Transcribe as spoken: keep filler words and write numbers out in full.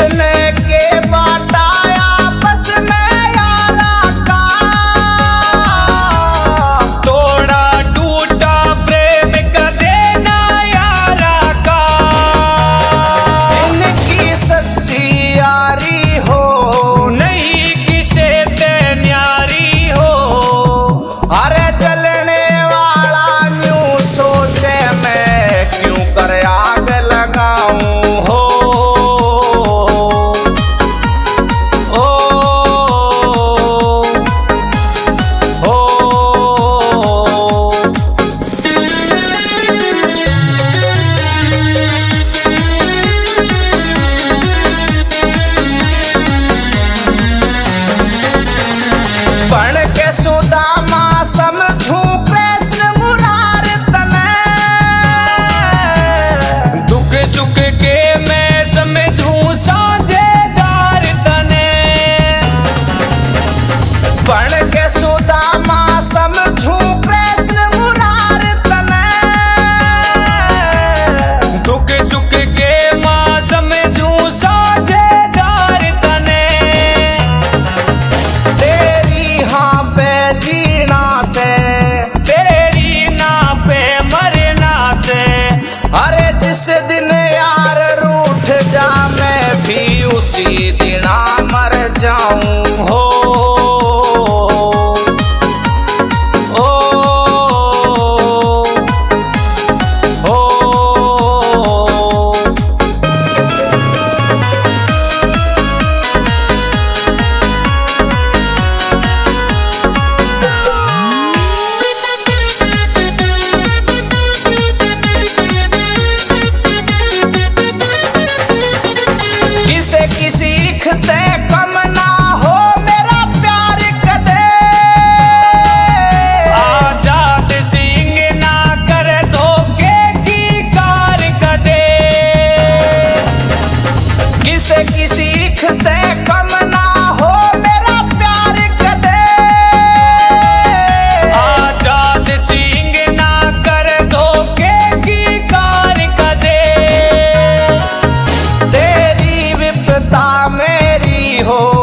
किसने के बाटाया बस में यारा का, तोड़ा टूटा प्रेम का देना यारा का। जिनकी सच्ची यारी हो नहीं किसे ते न्यारी हो। अरे जलने वाला न्यू सोचे मैं क्यों कर आग लगाऊं हो। ओ ओ बन के सुदामा समझूं कृष्ण मुरार तने, दुख सुख के मैं समझूं साझेदार तने। बन के सुदामा समझूं कृष्ण मुरार तने, दुख सुख के मां समझूं साझेदार तने। तेरी हाँ पे जीना से तेरी ना पे मरना से। अरे जिस दिन यार रूठ जा मैं भी उसी दिन आ मर जाऊं हो। ओ ओ किसे की सीखते कम ना हो मेरा प्यार कदे, आजाद सिंह ना कर धोखे की कार कदे। किसे की सीखते कम ना हो मेरा प्यार कदे, आजाद सिंह ना कर धोखे की कार कदे। तेरी विपदा मेरी हो